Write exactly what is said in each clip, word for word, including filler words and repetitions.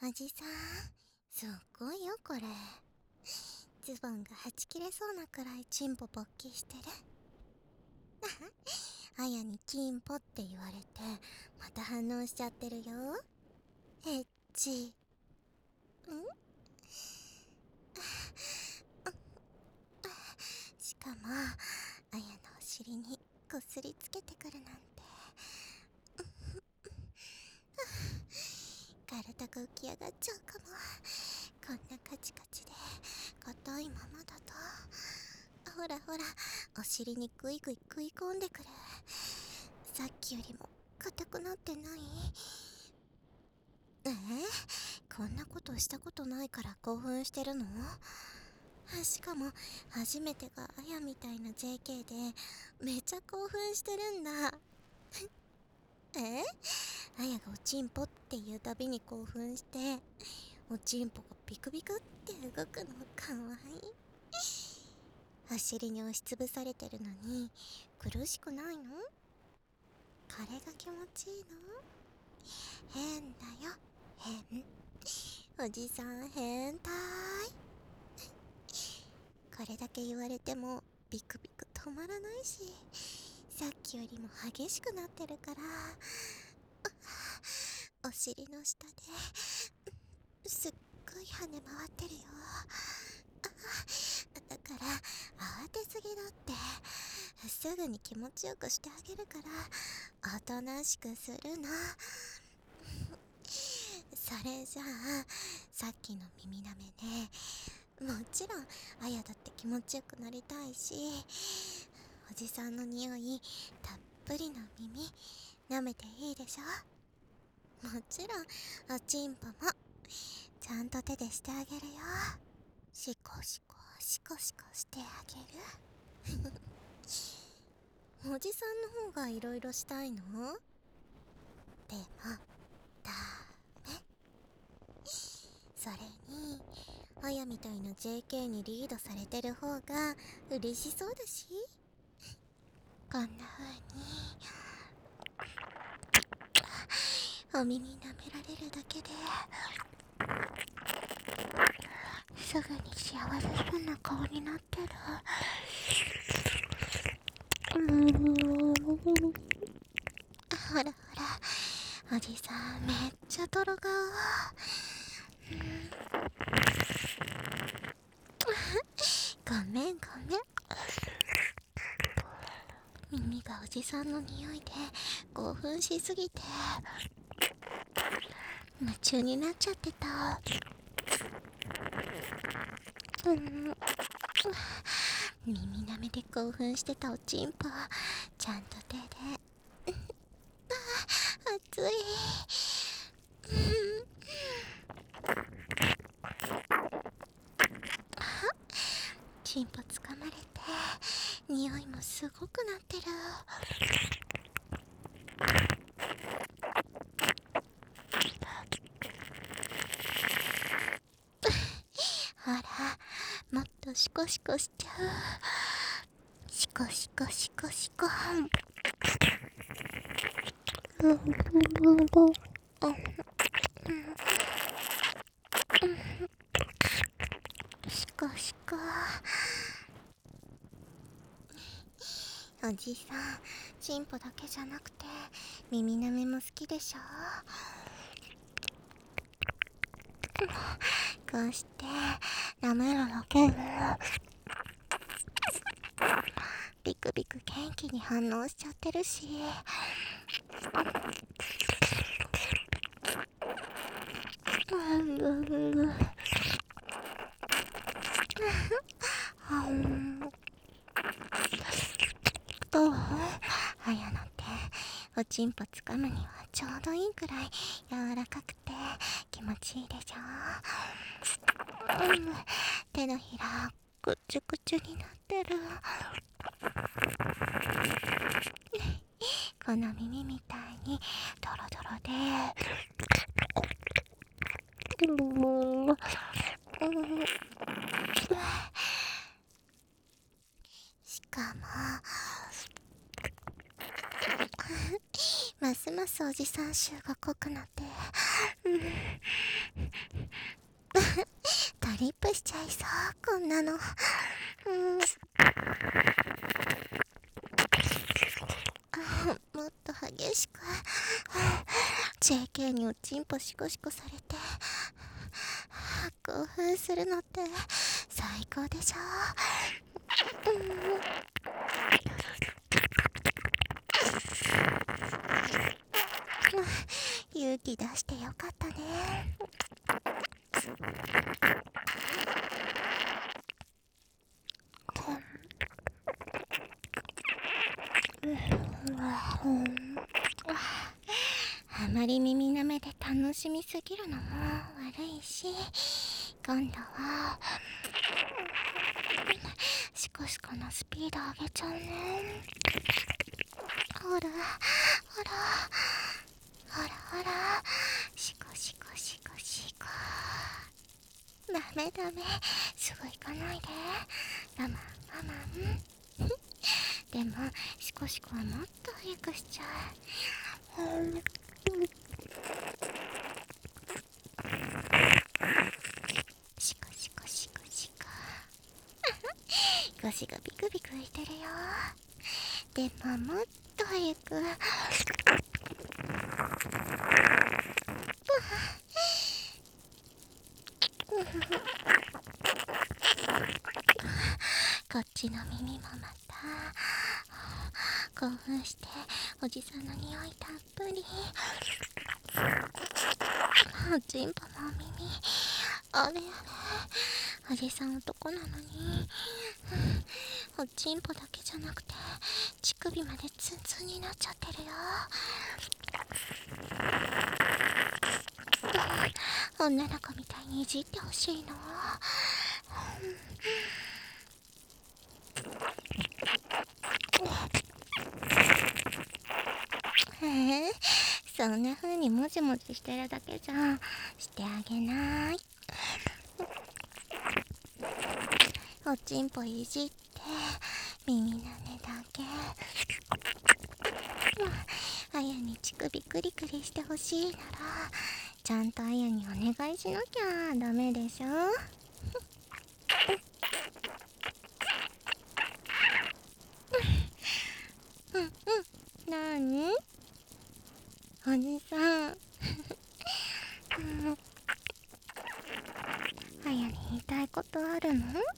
おじさん、すっごいよこれ。ズボンがはち切れそうなくらいチンポ勃起してる。あやにチンポって言われてまた反応しちゃってるよ。エッチ。んしかもあやのお尻にこすりつけてくるなんて。体が浮き上がっちゃうかも。こんなカチカチで硬いままだと。ほらほら、お尻にグイグイ食い込んでくる。さっきよりも硬くなってない？えー、こんなことしたことないから興奮してるの？しかも初めてがあやみたいな ジェーケー でめちゃ興奮してるんだ。えあやがおちんぽっていうたびに興奮して、おちんぽがビクビクって動くのかわいい。お尻に押しつぶされてるのに苦しくないの？これが気持ちいいの？変だよ、変。おじさん変態。これだけ言われてもビクビク止まらないし、さっきよりも激しくなってるから、お尻の下ですっごい跳ね回ってるよ。だから慌てすぎだって。すぐに気持ちよくしてあげるからおとなしくするの。それじゃあさっきの耳なめね、もちろんあやだって気持ちよくなりたいし、おじさんの匂いたっぷりの耳舐めていいでしょ。もちろんおちんぽもちゃんと手でしてあげるよ。シコシコシコシコしてあげる。おじさんの方がいろいろしたいの？でもダメ。それにあやみたいな ジェーケー にリードされてる方が嬉しそうだし、こんな風にお耳舐められるだけですぐに幸せそうな顔になってる。ほらほら、おじさんめっちゃ泥顔。ごめんごめん。耳がおじさんの匂いで興奮しすぎて夢中になっちゃってた。うん耳舐めで興奮してたおちんぽちゃんと手で熱い。ちんぽつかまれて匂いもすごくなってる。ほらもっとシコシコしちゃう。シコシコシコシコ。シコシコ。おじさんチンポだけじゃなくて耳なめも好きでしょ。こうして舐めるだけでビクビク元気に反応しちゃってるし、どう？あやのっておちんぽつかむにはちょうどいいくらい柔らかくて気持ちいいでしょ。うん、手のひらぐちゅぐちゅになってる。この耳みたいにドロドロでしかもますますますおじさん臭が濃くなって、うん、トリップしちゃいそうこんなの。うん、もっと激しく ジェーケー におちんぽシコシコされて興奮するのって最高でしょ。うん、勇気出してよかったね。あまり耳なめで楽しみすぎるのも悪いし、今度はシコシコのスピード上げちゃうね。ほらほらほらほら、シコシコシコシコ。ダメダメ、すぐ行かないで。我慢我慢でもシコシコはもっと早くしちゃう。シコシコシコシコ腰がビクビクいてるよ。でももっと早くこっちの耳もまた興奮しておじさんの匂いたっぷり。おちんぽもお耳、あれあれ、おじさん男なのにおちんぽだけじゃなくて乳首までツンツンになっちゃってるよ。女の子みたいにいじってほしいの。へえ、そんな風にもじもじしてるだけじゃしてあげない。おちんぽいじって耳なめだけ。あやに乳首クリクリしてほしいならちゃんとあやにお願いしなきゃダメでしょ。うんうん、なにおじさんあやに言いたいことあるの？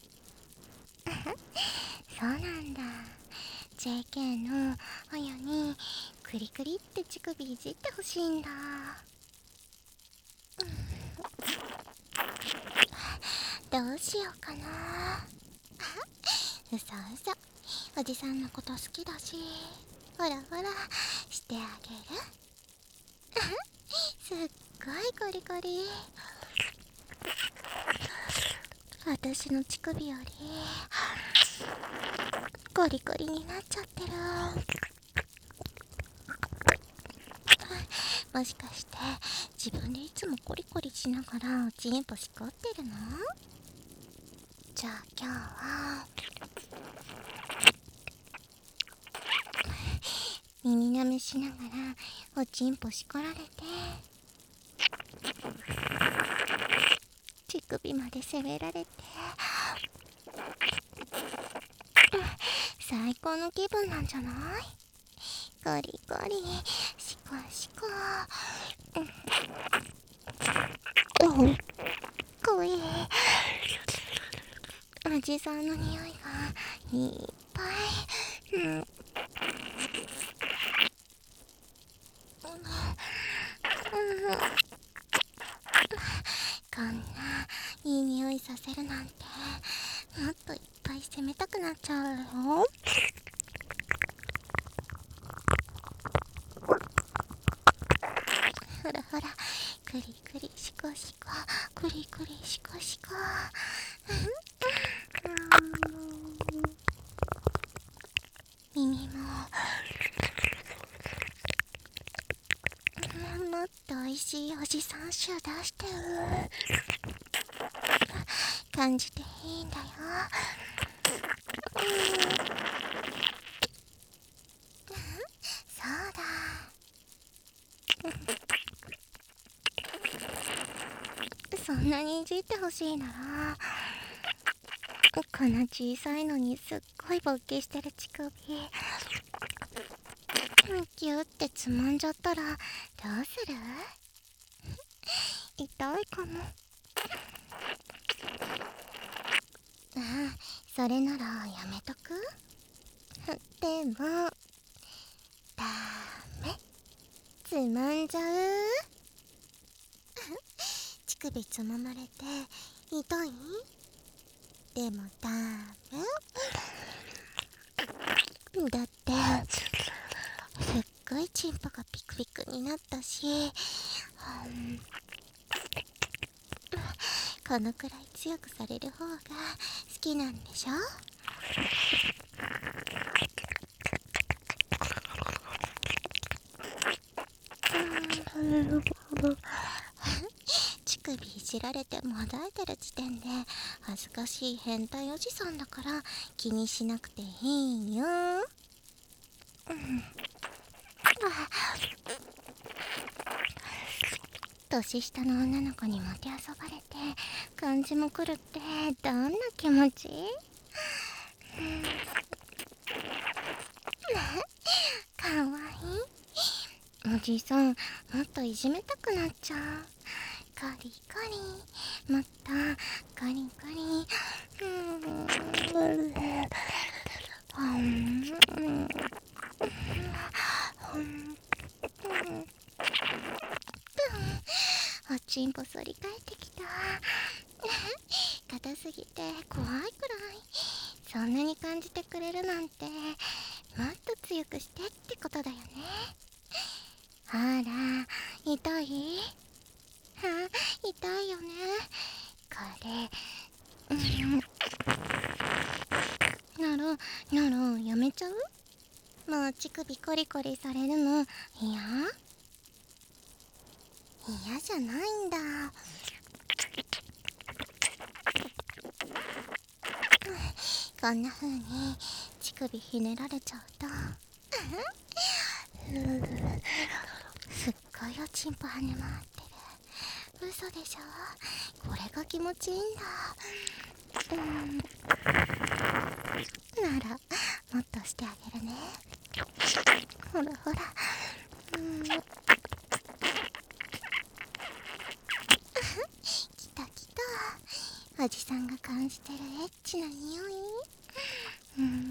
そうなんだ。 ジェーケー のあやにクリクリって乳首いじってほしいんだ。どうしようかな。うそうそ、おじさんのこと好きだし、ほらほらしてあげる。すっごいコリコリ。私の乳首よりコリコリになっちゃってる。もしかして自分でいつもコリコリしながらおちんぽしこってるの？じゃあ今日は耳なめしながらおちんぽしこられて乳首まで攻められて最高の気分なんじゃない？ゴリゴリシコシコ、うん、怖い。おじさんの匂いがいっぱい、うん、こんないい匂いさせるなんてもっといっぱい攻めたくなっちゃうよ。ほらほら、クリクリシコシコ、クリクリシコシコ、耳ももっとおいしいおじさん臭出してる。感じていいんだよ。そうだ、 そんなにいじってほしいなら、この小さいのにすっごい勃起してる乳首ギュってつまんじゃったらどうする？痛いかも。ああ、それならやめとく？でもダメ、つまんじゃう。乳首つままれて痛い？でもダメだって、すっごいチンポがピクピクになったし、うん、このくらい強くされる方が好きなんでしょ？乳首いじられてもだえてる時点で恥ずかしい変態おじさんだから気にしなくていいよ。うん、年下の女の子にもてあそばれて感じも来るってどんな気持ち？かわいい。おじさんもっといじめたくなっちゃう。カリカリ、もっとカリカリ。おちんぽ反り返ってきた。硬すぎて怖いくらい。そんなに感じてくれるなんてもっと強くしてってことだよね。ほら、痛い？は痛いよねこれ。うん、ならならやめちゃう？もう乳首コリコリされるの嫌？嫌じゃないんだ。こんな風に乳首ひねられちゃうとすっごいおちんぽ跳ね回ってる。嘘でしょ？これが気持ちいいんだ。うんならもっとしてあげるね。ほらほら。うんきたきた。おじさんが感じてるエッチな匂い。うん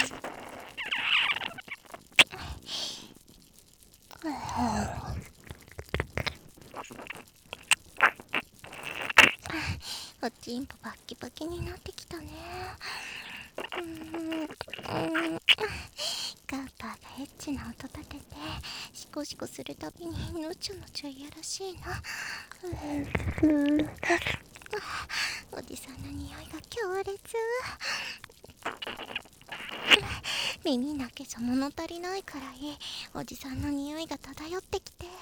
おちんぽバッキバキになってきたね。うんうんガーパーがエッチな音立ててシコシコするたびにのちょのちょいやらしいな。おじさんの匂いが強烈。耳だけじゃ物足りないくらいおじさんの匂いが漂ってきて、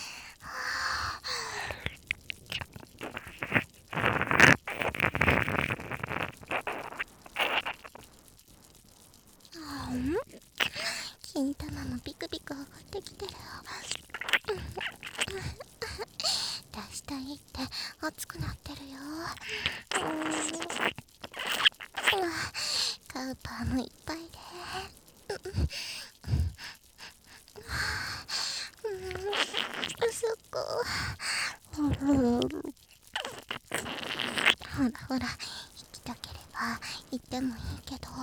金玉もピクピク上がってきてる。出したいって熱くなってるよ。カウパーもいっぱいでそこほらほら、行きたければ行ってもいいけど、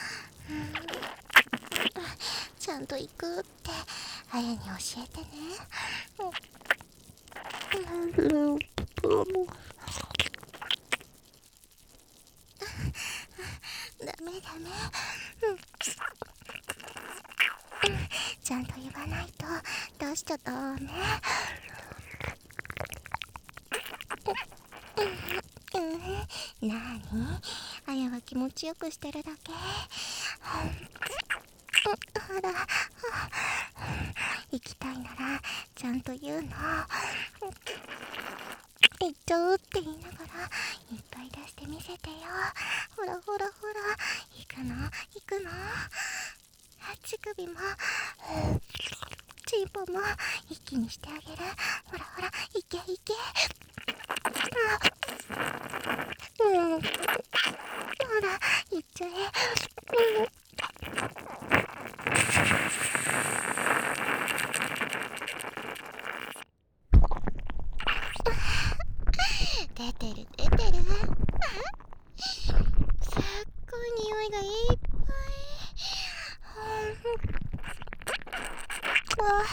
ちゃんと行くってあやに教えてね。ダメダメ、ちゃんと言わないと出しちゃダメ。うん、なーに？あやは気持ちよくしてるだけ。ほら、行きたいならちゃんと言うの。行っちゃうって言いながらいっぱい出してみせてよ。ほらほらほら、行くの行くの。乳首もチンポも一気にしてあげる。ほらほら、いけいけ。 出てる出てるすっごい匂いがいっぱい。あ、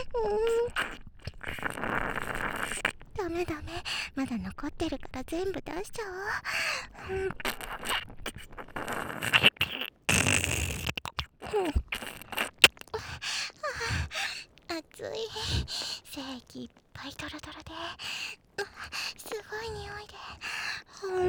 うん、ダメダメ、まだ残ってるから全部出しちゃおう。うんうん、熱い、精液いっぱいトロトロで、うん、すごい匂いで、うん、